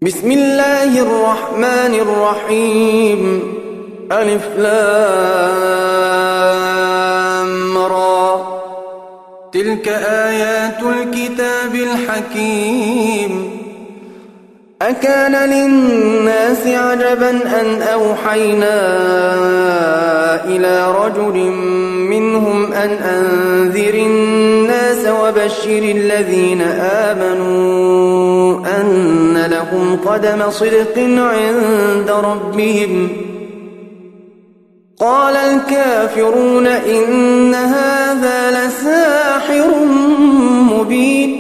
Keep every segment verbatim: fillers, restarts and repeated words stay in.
بسم الله الرحمن الرحيم. ألف لام را. تلك آيات الكتاب الحكيم. أكان للناس عجبا أن أوحينا إلى رجل منهم أن أنذر الناس وبشر الذين آمنوا أن لهم قدم صدق عند ربهم. قال الكافرون إن هذا لساحر مبين.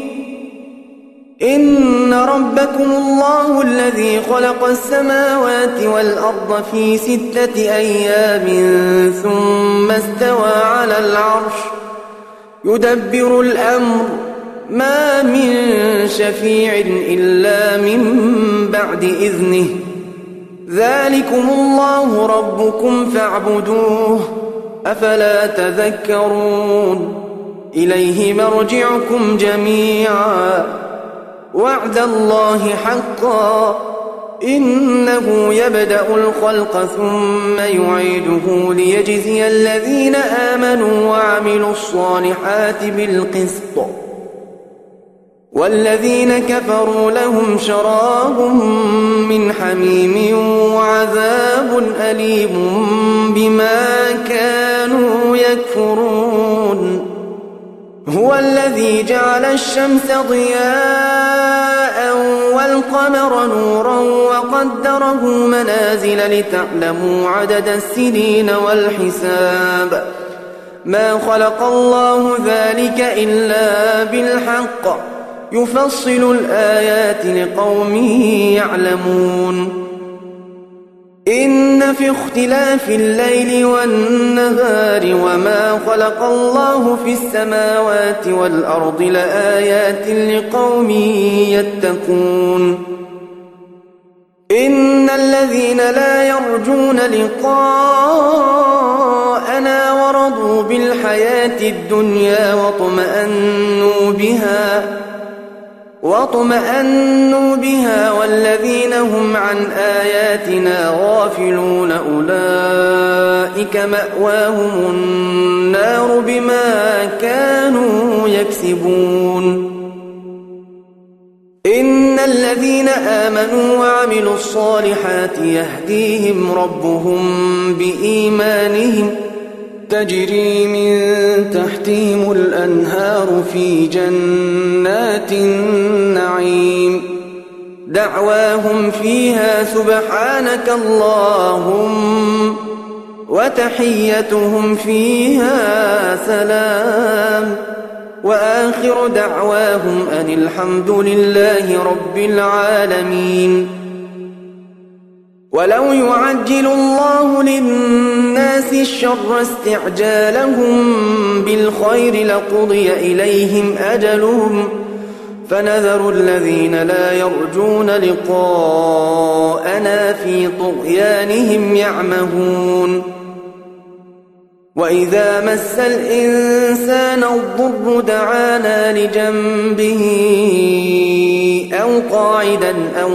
إن ربكم الله الذي خلق السماوات والأرض في ستة أيام ثم استوى على العرش يدبر الأمر ما من شفيع إلا من بعد إذنه. ذلكم الله ربكم فاعبدوه أفلا تذكرون. إليه مرجعكم جميعا وعد الله حقا إنه يبدأ الخلق ثم يعيده ليجزي الذين آمنوا وعملوا الصالحات بالقسط والذين كفروا لهم شراب من حميم وعذاب أليم بما كانوا يكفرون. هو الذي جعل الشمس ضياء والقمر نورا وقدره منازل لتعلموا عدد السنين والحساب. ما خلق الله ذلك إلا بالحق يفصل الآيات لقوم يعلمون. إن في اختلاف الليل والنهار وما خلق الله في السماوات والأرض لآيات لقوم يتقون. إن الذين لا يرجون لقاءنا ورضوا بالحياة الدنيا واطمأنوا بها واطمأنوا بها والذين هم عن آياتنا غافلون أولئك مأواهم النار بما كانوا يكسبون. إن الذين آمنوا وعملوا الصالحات يهديهم ربهم بإيمانهم تجري من تحتهم الأنهار في جنات النعيم. دعواهم فيها سبحانك اللهم وتحيتهم فيها سلام وآخر دعواهم أن الحمد لله رب العالمين. ولو يعجل الله للناس الشر استعجالهم بالخير لقضي إليهم أجلهم فنذر الذين لا يرجون لقاءنا في طغيانهم يعمهون. وإذا مس الإنسان الضر دعانا لجنبه أو قاعدا أو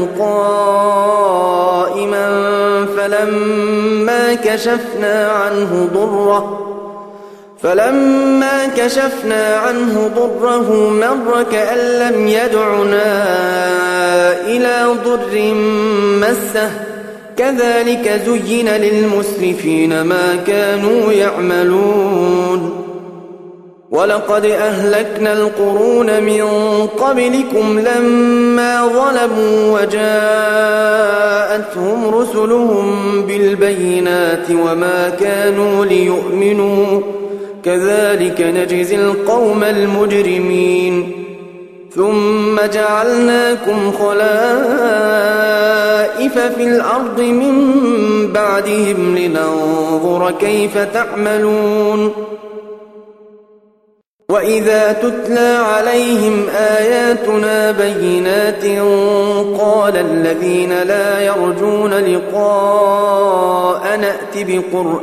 قائما فلما كشفنا عنه ضره فلما كشفنا عنه ضره مر كأن لم يدعنا إلى ضر مسه كذلك زين للمسرفين ما كانوا يعملون. ولقد أهلكنا القرون من قبلكم لما ظلموا وجاءتهم رسلهم بالبينات وما كانوا ليؤمنوا كذلك نجزي القوم المجرمين. ثم جعلناكم خلائف في الأرض من بعدهم لننظر كيف تعملون. وإذا تتلى عليهم آياتنا بينات قال الذين لا يرجون لقاء نأت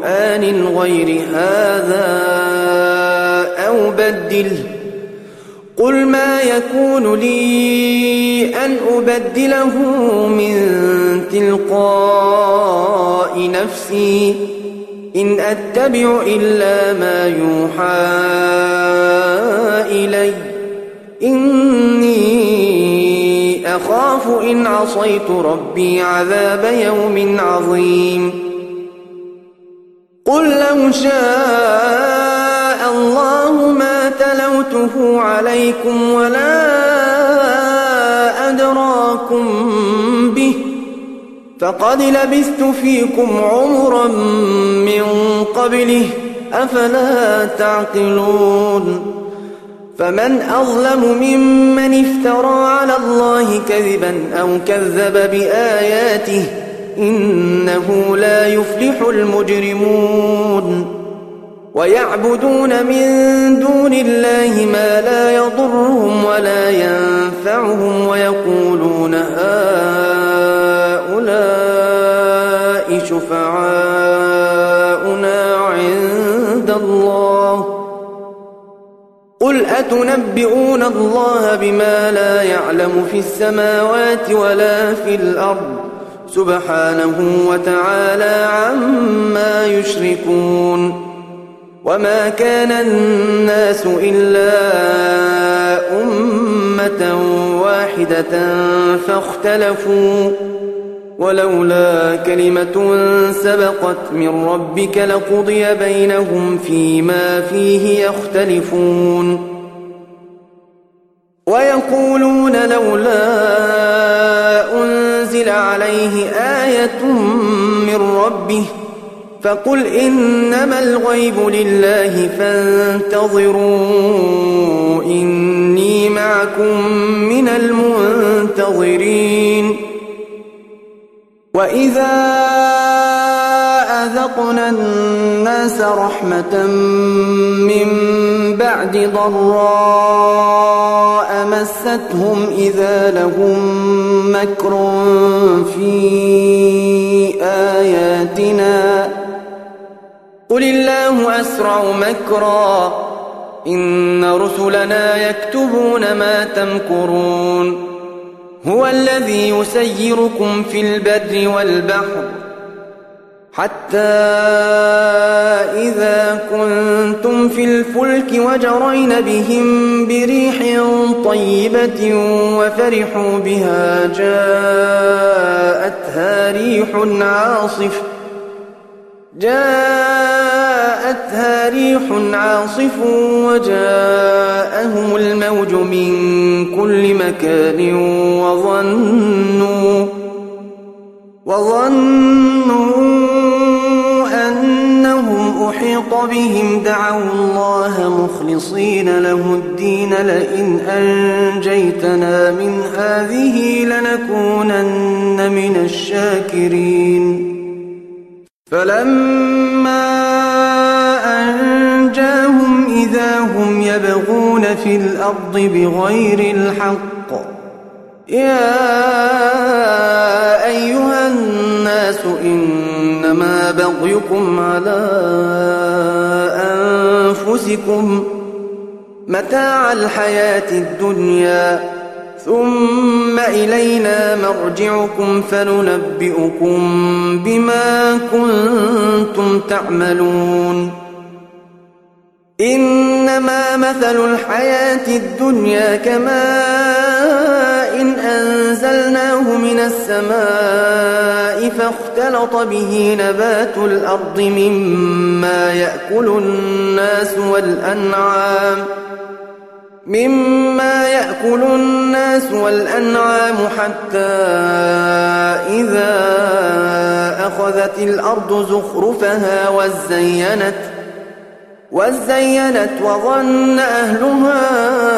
بقرآن غير هذا أو بدله قل ما يكون لي أن أبدله من تلقاء نفسي إن أتبع إلا ما يوحى إلي إني أخاف إن عصيت ربي عذاب يوم عظيم قل لو شاء الله ما تلوته عليكم ولا أدراكم به فقد لبثت فيكم عمرا من قبله أفلا تعقلون فمن أظلم ممن افترى على الله كذبا أو كذب بآياته إنه لا يفلح المجرمون ويعبدون من دون الله ما لا يضرهم ولا ينفعهم ويقولون هؤلاء شفعاؤنا عند الله قل أتنبئون الله بما لا يعلم في السماوات ولا في الأرض سبحانه وتعالى عما يشركون وما كان الناس إلا أمة واحدة فاختلفوا ولولا كلمة سبقت من ربك لقضي بينهم فيما فيه يختلفون ويقولون لولا أنزل عليه آية من ربه فقل إنما الغيب لله فانتظروا إني معكم من المنتظرين وإذا أذقنا الناس رحمة من بعد ضراء مستهم إذا لهم مكر في آياتنا قل الله أسرع مكرا إن رسلنا يكتبون ما تمكرون هو الذي يسيركم في البر والبحر حتى إذا كنتم في الفلك وجرين بهم بريح طيبة وفرحوا بها جاءتها ريح عاصف جاءتها ريح عاصف وجاءهم الموج من كل مكان وظنوا وظنوا أنهم أحيط بهم دعوا الله مخلصين له الدين لئن أنجيتنا من هذه لنكونن من الشاكرين فلما أنجاهم إذا هم يبغون في الأرض بغير الحق يا أيها الناس إنما بغيكم على أنفسكم متاع الحياة الدنيا ثم إلينا مرجعكم فننبئكم بما كنتم تعملون إنما مثل الحياة الدنيا كماء إن أنزلناه من السماء فاختلط به نبات الأرض مما يأكل الناس والأنعام مما يأكل الناس والأنعام حتى إذا أخذت الأرض زخرفها وزينت وزينت وظن أهلها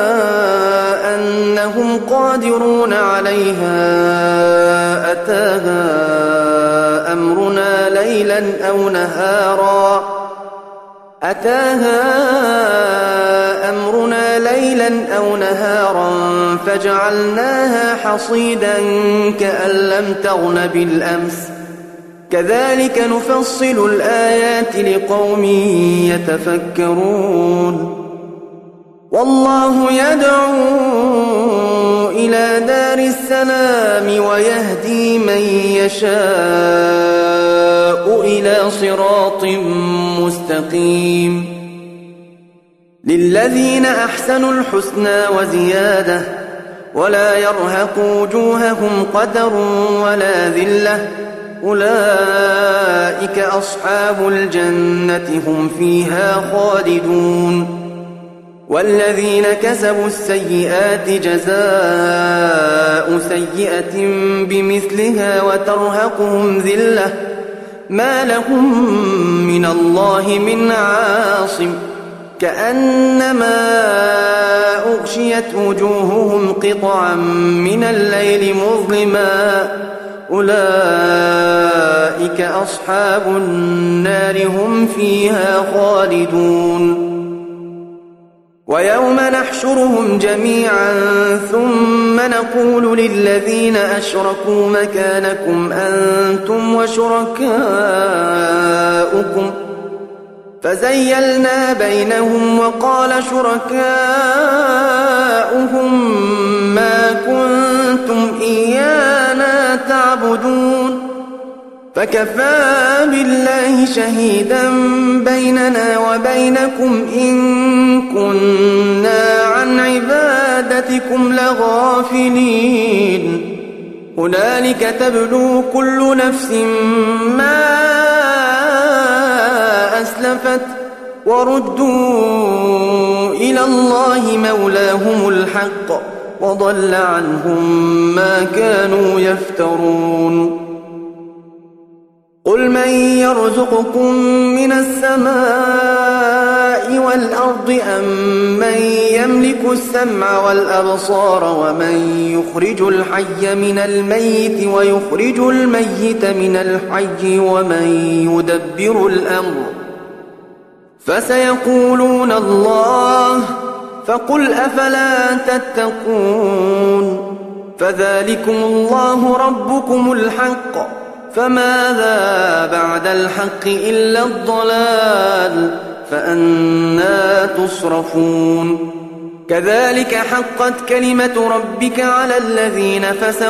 أنهم قادرون عليها أتاها أمرنا ليلا أو نهارا أتاها أمرنا ليلا أو نهارا فجعلناها حصيدا كأن لم تغن بالأمس كذلك نفصل الآيات لقوم يتفكرون والله يدعو إلى دار السلام ويهدي من يشاء إلى صراط مستقيم. للذين أحسنوا الحسنى وزيادة ولا يرهق وجوههم قدر ولا ذلة أولئك أصحاب الجنة هم فيها خالدون. والذين كسبوا السيئات جزاء سيئة بمثلها وترهقهم ذلة ما لهم من الله من عاصم كأنما أغشيت وجوههم قطعا من الليل مظلما أولئك أصحاب النار هم فيها خالدون. ويوم نحشرهم جميعا ثم نقول للذين أشركوا مكانكم أنتم وشركاؤكم فزيلنا بينهم وقال شركاؤهم ما كنتم إيانا تعبدون فكفى بالله شهيدا بيننا وبينكم إن كنا عن عبادتكم لغافلين. هنالك تبلو كل نفس ما أسلفت وردوا إلى الله مولاهم الحق وضل عنهم ما كانوا يفترون. قل من يرزقكم من السماء والأرض أم من يملك السمع والأبصار ومن يخرج الحي من الميت ويخرج الميت من الحي ومن يدبر الأمر فسيقولون الله فقل أفلا تتقون. فذلكم الله ربكم الحق فماذا بعد الحق إلا الضلال فأنى تصرفون. كذلك حقت كلمة ربك على الذين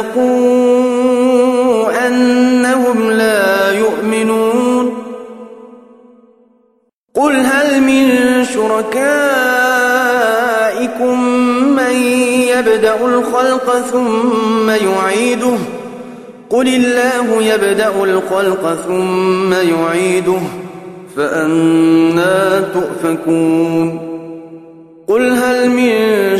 فسقوا أنهم لا يؤمنون. قل هل من شركائكم من يبدأ الخلق ثم يعيده قل الله يبدأ الخلق ثم يعيده فأنى تؤفكون. قل هل من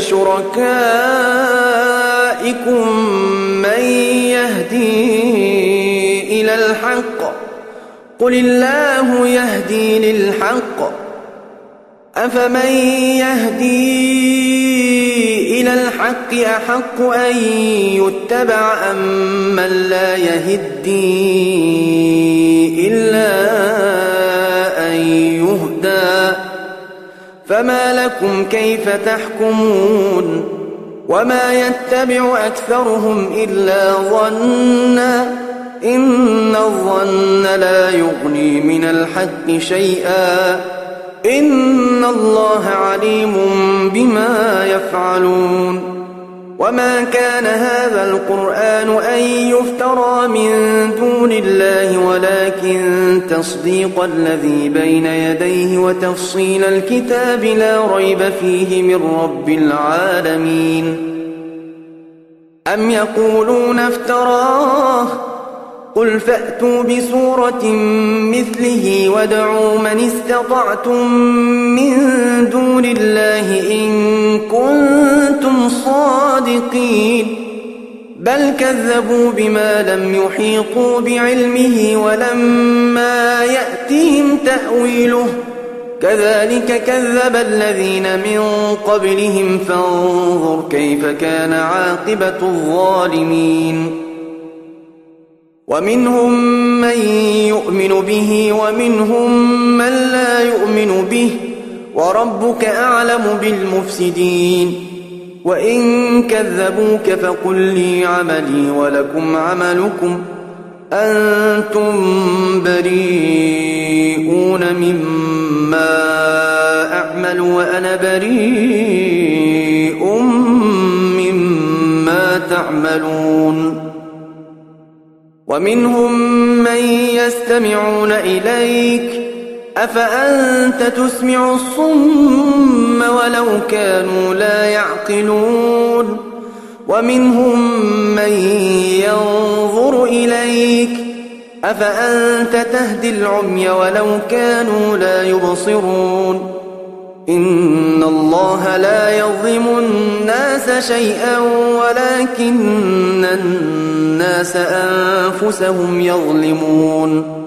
شركائكم من يهدي إلى الحق قل الله يهدي للحق أفمن يهدي إلى الحق أحق أن يتبع أم من لا يهدي إلا أن يهدى فما لكم كيف تحكمون. وما يتبع أكثرهم إلا ظنا إن الظن لا يغني من الحق شيئا إن الله عليم بما يفعلون. وما كان هذا القرآن أن يفترى من دون الله ولكن تصديق الذي بين يديه وتفصيل الكتاب لا ريب فيه من رب العالمين. أم يقولون افتراه قل فأتوا بسورة مثله وادعوا من استطعتم من دون الله إن كنتم صادقين بل كذبوا بما لم يحيطوا بعلمه ولما يأتهم تأويله كذلك كذب الذين من قبلهم فانظر كيف كان عاقبة الظالمين. ومنهم من يؤمن به ومنهم من لا يؤمن به وربك أعلم بالمفسدين. وإن كذبوك فقل لي عملي ولكم عملكم أنتم بريئون مما أعمل يعمل وأنا بريء مما تعملون ومنهم من يستمعون إليك أفأنت تسمع الصم ولو كانوا لا يعقلون ومنهم من ينظر إليك أفأنت تهدي العمي ولو كانوا لا يبصرون إن الله لا يظلم الناس شيئا ولكن الناس أنفسهم يظلمون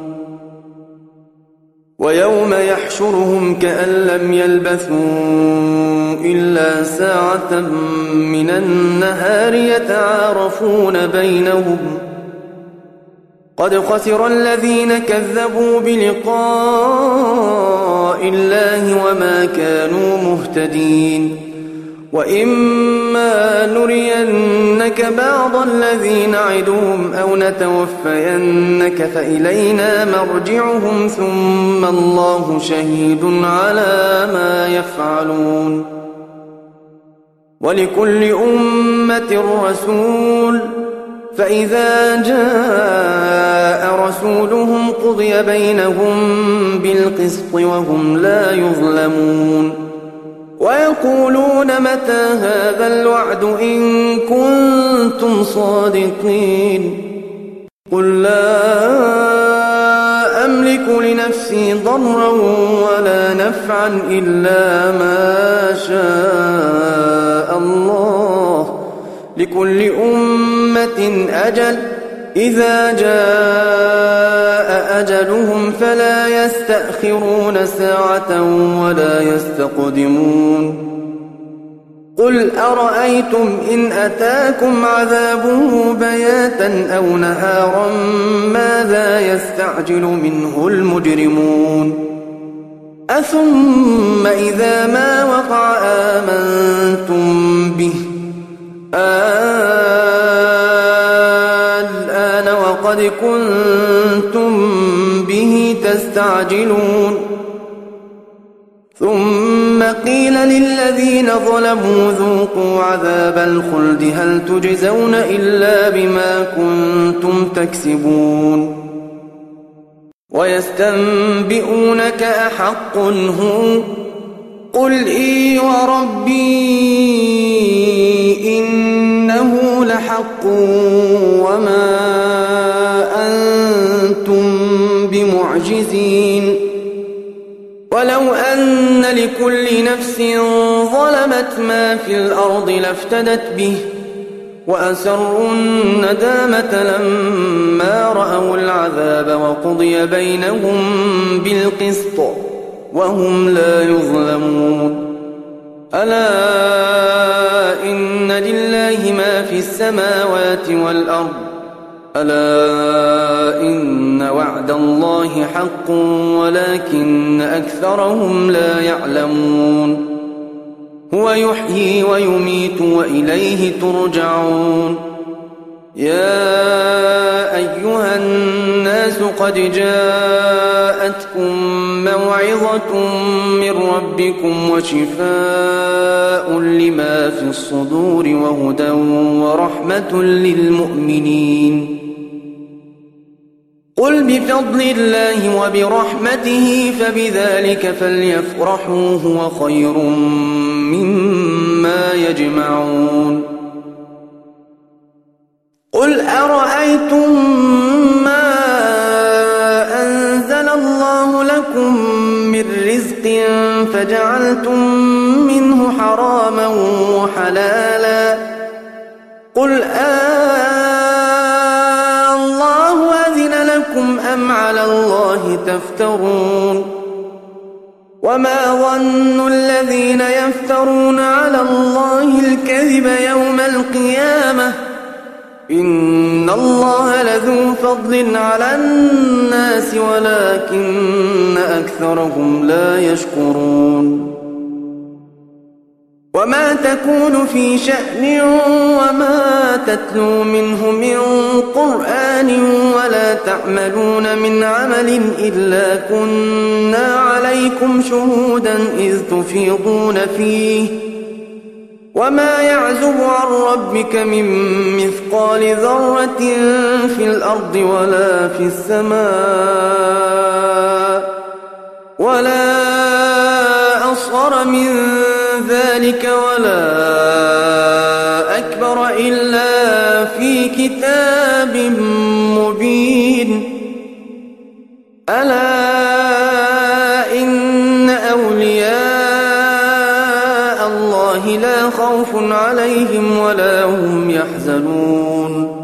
ويوم يحشرهم كأن لم يلبثوا إلا ساعة من النهار يتعارفون بينهم قد خسر الذين كذبوا بلقاء الله وما كانوا مهتدين وإما نرينك بعض الذي نعدهم أو نتوفينك فإلينا مرجعهم ثم الله شهيد على ما يفعلون ولكل أمة رسول فإذا جاء رسولهم قضي بينهم بالقسط وهم لا يظلمون ويقولون متى هذا الوعد إن كنتم صادقين قل لا أملك لنفسي ضرا ولا نفعا إلا ما شاء الله لكل أمة أجل إذا جاء أجلهم فلا يستأخرون ساعة ولا يستقدمون قل أرأيتم إن أتاكم عذابه بياتا أو نهارا ماذا يستعجل منه المجرمون أثم إذا ما وقع آمنتم به الآن وقد كنتم به تستعجلون ثم قيل للذين ظلموا ذوقوا عذاب الخلد هل تجزون إلا بما كنتم تكسبون ويستنبئونك أحق هو قل إي وربي إنه لحق وما أنتم بمعجزين ولو أن لكل نفس ظلمت ما في الأرض لافتدت به وأسروا الندامة لما رأوا العذاب وقضي بينهم بالقسط وهم لا يظلمون ألا إن لله ما في السماوات والأرض ألا إن وعد الله حق ولكن أكثرهم لا يعلمون هو يحيي ويميت وإليه ترجعون يا أيها الناس قد جاءتكم موعظة من ربكم وشفاء لما في الصدور وهدى ورحمة للمؤمنين قل بفضل الله وبرحمته فبذلك فليفرحوا هو خير مما يجمعون قل أرأيتم ما أنزل الله لكم من رزق فجعلتم منه حراما وحلالا قل آه الله أذن لكم أم على الله تفترون وما ظن الذين يفترون على الله الكذب يوم القيامة إن الله لذو فضل على الناس ولكن أكثرهم لا يشكرون وما تكون في شأن وما تتلو منه من قرآن ولا وما تعملون من عمل إلا كنا عليكم شهودا إذ تفيضون فيه وما يعزب عن ربك من مثقال ذرة في الأرض ولا في السماء ولا أصغر من ذلك ولا أكبر إلا في كتاب مبين ألا إن أولياء الله لا خوف عليهم ولا هم يحزنون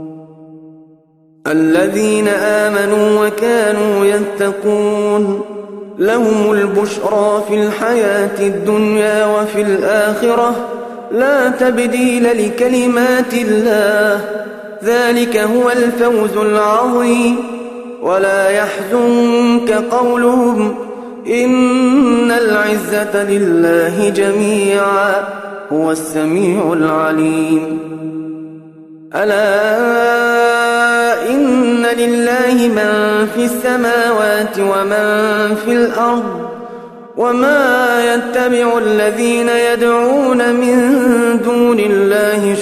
الذين آمنوا وكانوا يتقون لهم البشرى في الحياة الدنيا وفي الآخرة لا تبديل لكلمات الله ذلك هو الفوز العظيم ولا يحزنك قولهم إن العزة لله جميعا هو السميع العليم ألا إن لله من في السماوات ومن في الأرض وما يتبع الذين يدعون من دون الله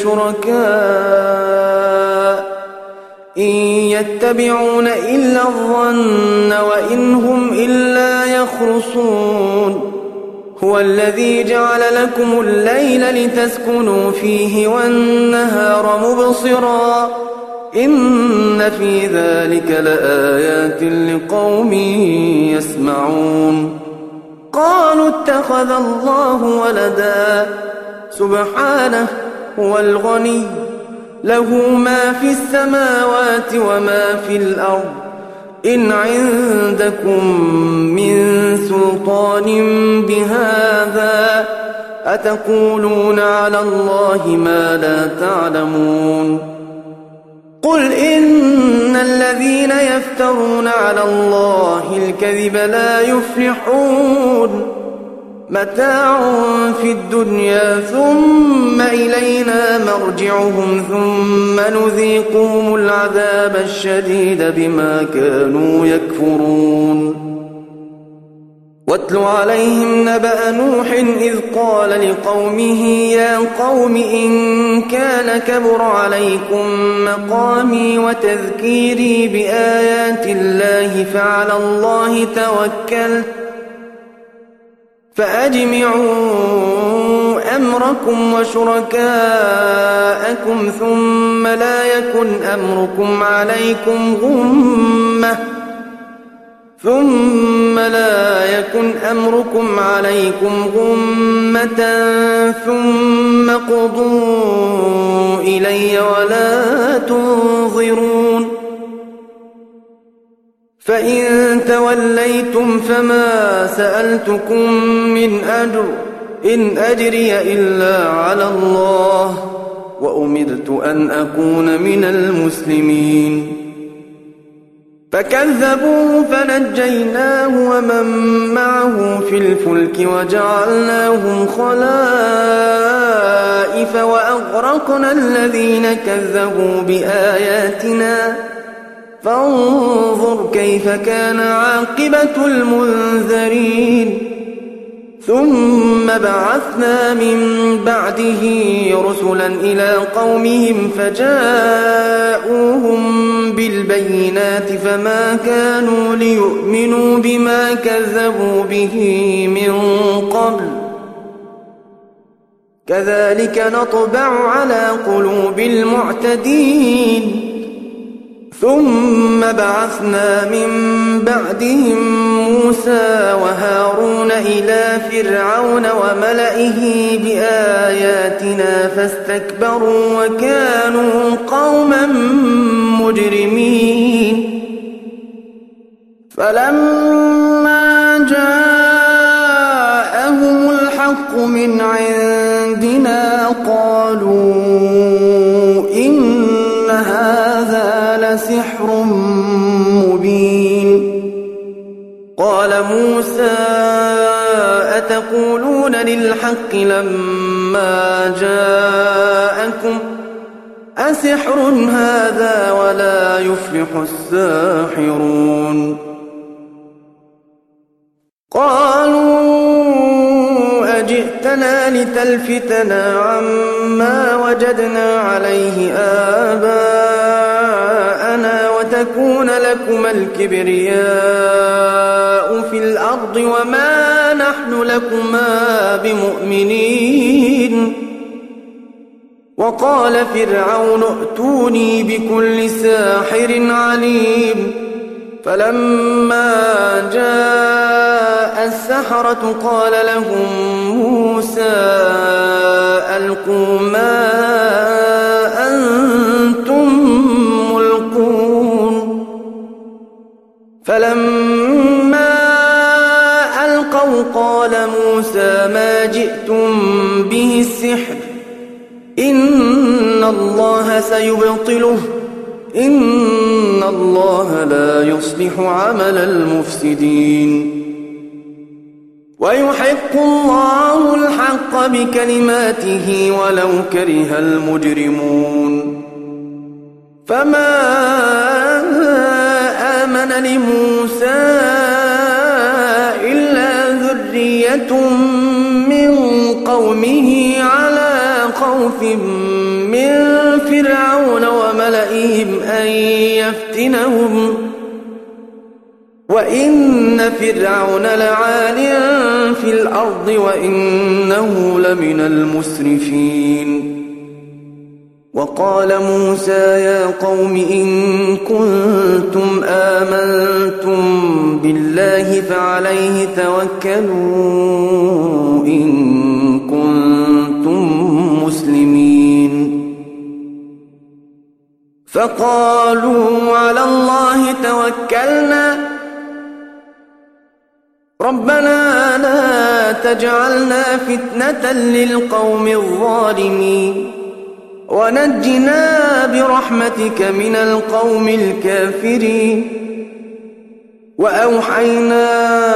شركاء إن يتبعون إلا الظن وإن هم إلا يخرصون هو الذي جعل لكم الليل لتسكنوا فيه والنهار مبصرا إن في ذلك لآيات لقوم يسمعون قالوا اتخذ الله ولدا سبحانه هو الغني له ما في السماوات وما في الأرض إن عندكم من سلطان بهذا أتقولون على الله ما لا تعلمون قل إن الذين يفترون على الله الكذب لا يفلحون متاع في الدنيا ثم إلينا مرجعهم ثم نذيقهم العذاب الشديد بما كانوا يكفرون واتل عليهم نبأ نوح إذ قال لقومه يا قوم إن كان كبر عليكم مقامي وتذكيري بآيات الله فعلى الله توكلت فأجمعوا أمركم وشركاءكم ثم لا يكن أمركم عليكم غمة ثم لا يكن أمركم عليكم غمة ثم قضوا إلي ولا تنظرون فإن توليتم فما سألتكم من أجر إن أجري إلا على الله وأمرت أن أكون من المسلمين فكذبوه فنجيناه ومن معه في الفلك وجعلناهم خلائف وأغرقنا الذين كذبوا بآياتنا فانظر كيف كان عاقبة المنذرين ثم بعثنا من بعده رسلا إلى قومهم فجاءوهم بالبينات فما كانوا ليؤمنوا بما كذبوا به من قبل كذلك نطبع على قلوب المعتدين ثم بعثنا من بعدهم موسى وهارون إلى فرعون وملئه بآياتنا فاستكبروا وكانوا قوما مجرمين فلما جاءهم الحق من عندنا قالوا إن هذا لسحر مبين قال موسى أتقولون للحق لما جاءكم أسحر هذا ولا يفلح الساحرون قالوا أجئتنا لتلفتنا عما وجدنا عليه آباءنا وتكون لكما الكبرياء في الأرض وما نحن لكما بمؤمنين وقال فرعون ائتوني بكل ساحر عليم فلما جاء السحرة قال لهم موسى ألقوا ما أنتم ملقون فلما ألقوا قال موسى ما جئتم به السحر إن الله سيبطله إن الله لا يصلح عمل المفسدين ويحق الله الحق بكلماته ولو كره المجرمون فما آمن لموسى إلا ذرية من قومه على خوف من فرعون وملئهم أن يفتنهم وإن فرعون لعال في الأرض وإنه لمن المسرفين وقال موسى يا قوم إن كنتم آمنتم بالله فعليه توكلوا إن كنتم مسلمين فقالوا على الله توكلنا ربنا لا تجعلنا فتنة للقوم الظالمين ونجنا برحمتك من القوم الكافرين وأوحينا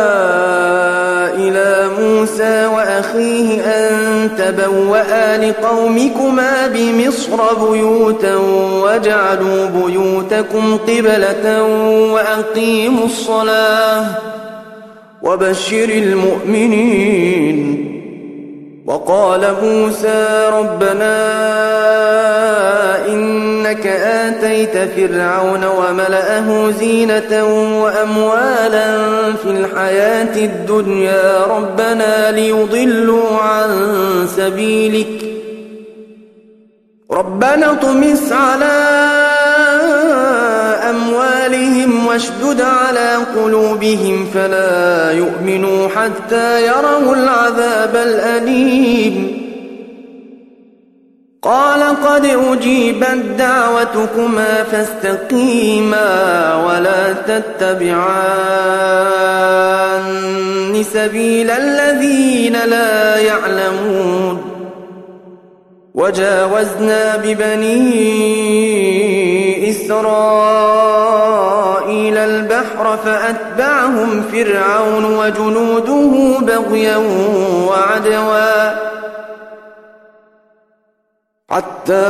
إلى موسى وأخيه أن تبوأ لقومكما بمصر بيوتا واجعلوا بيوتكم قبلة وأقيموا الصلاة وبشر المؤمنين وقال موسى ربنا إنك آتيت فرعون وملأه زينة وأموالا في الحياة الدنيا ربنا ليضلوا عن سبيلك ربنا اطمس على أموالهم واشدد على قلوبهم فلا يؤمنوا حتى يروا العذاب الأليم قال قد أجيبت دعوتكما فاستقيما ولا تتبعان سبيل الذين لا يعلمون وجاوزنا ببني إسرائيل البحر فأتبعهم فرعون وجنوده بغيا وعدوا حتى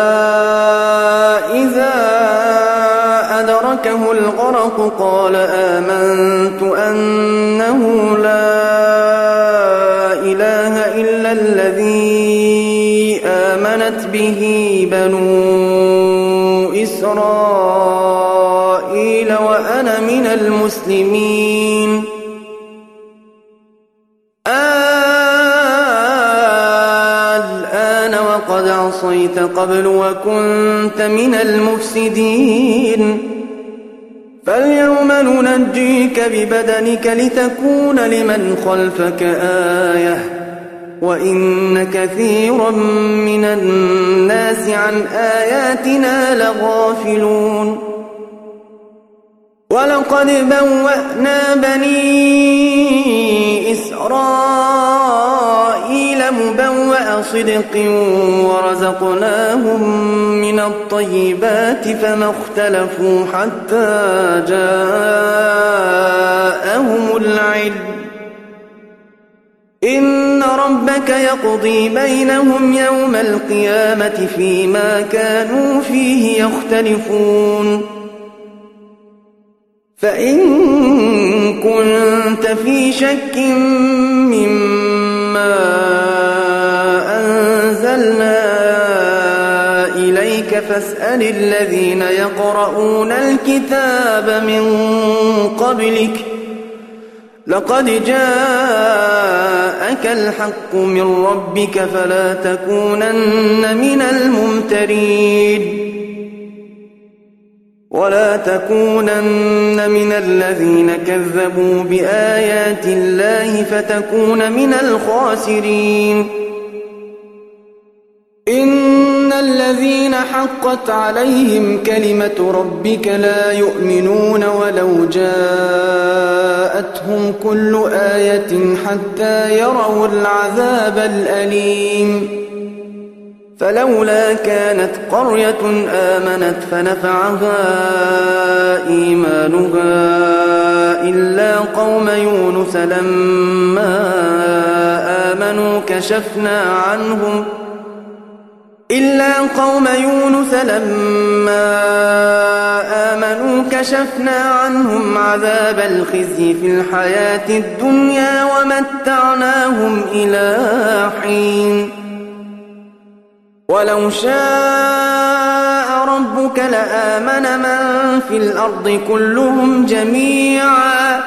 إذا أدركه الغرق قال آمنت أنه لا إله إلا الذي آمنت به بنو إسرائيل وأنا من المسلمين الآن وقد عصيت قبل وكنت من المفسدين فاليوم ننجيك ببدنك لتكون لمن خلفك آية وإن كثيرا من الناس عن آياتنا لغافلون ولقد بوأنا بني إسرائيل مبوأ صدق ورزقناهم من الطيبات فما اختلفوا حتى جاءهم العلم إن ربك يقضي بينهم يوم القيامة فيما كانوا فيه يختلفون فإن كنت في شك مما أنزلنا إليك فاسأل الذين يقرؤون الكتاب من قبلك لقد جاءك الحق من ربك فلا تكونن من الممترين ولا تكونن من الذين كذبوا بآيات الله فتكون من الخاسرين إن الذين حقت عليهم كلمة ربك لا يؤمنون ولو جاءتهم كل آية حتى يروا العذاب الأليم فلولا كانت قرية آمنت فنفعها إيمانها إلا قوم يونس لما آمنوا كشفنا عنهم إلا قوم يونس لما آمنوا كشفنا عنهم عذاب الخزي في الحياة الدنيا ومتعناهم إلى حين ولو شاء ربك لآمن من في الأرض كلهم جميعا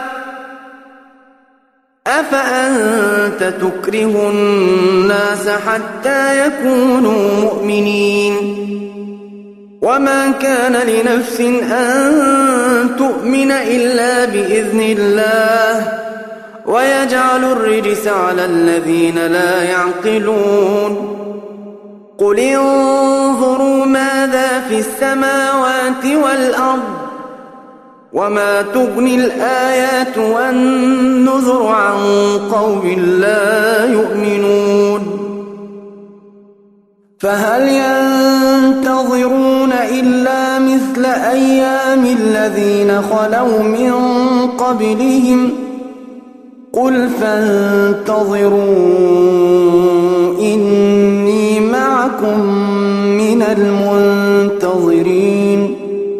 أفأنت تكره الناس حتى يكونوا مؤمنين وما كان لنفس أن تؤمن إلا بإذن الله ويجعل الرجس على الذين لا يعقلون قل انظروا ماذا في السماوات والأرض وما تغني الآيات والنذر عن قوم لا يؤمنون فهل ينتظرون إلا مثل أيام الذين خلوا من قبلهم قل فانتظروا إني معكم من المنتظرين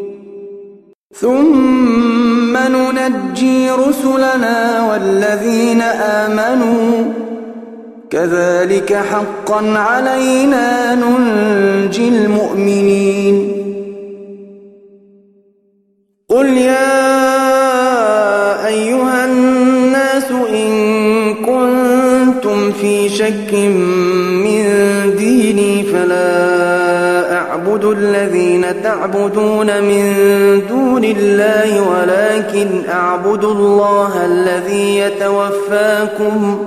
ثم ننجي رسلنا والذين آمنوا كذلك حقا علينا ننجي المؤمنين قل يا أيها الناس إن كنتم في شك من ديني فلا أعبد الذين تعبدون من دون الله ولكن أعبد الله الذي يتوفاكم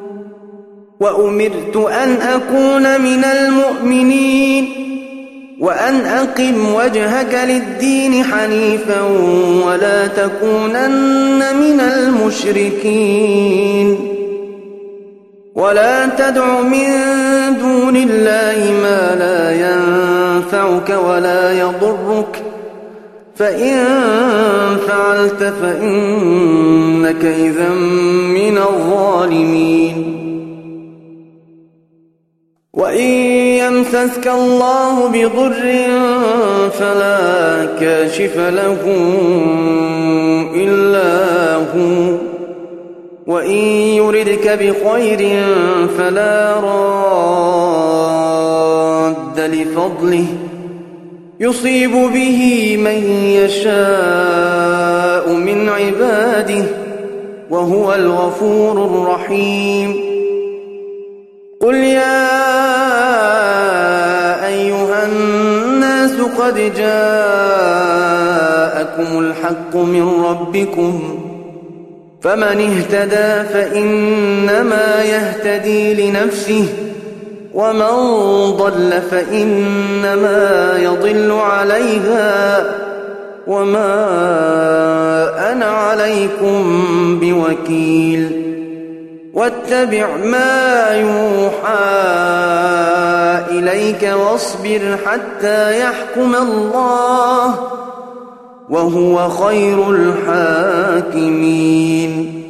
وأمرت أن أكون من المؤمنين وأن أقم وجهك للدين حنيفا ولا تكونن من المشركين ولا تدع من دون الله ما لا ينفعك ولا يضرك فإن فعلت فإنك إذا من الظالمين وإن يمسسك الله بضر فلا كاشف له إلا هو وإن يردك بخير فلا راد لفضله يصيب به من يشاء من عباده وهو الغفور الرحيم قل يا أيها الناس قد جاءكم الحق من ربكم فمن اهتدى فإنما يهتدي لنفسه ومن ضل فإنما يضل عليها وما أنا عليكم بوكيل واتبع ما يوحى إليك واصبر حتى يحكم الله وهو خير الحاكمين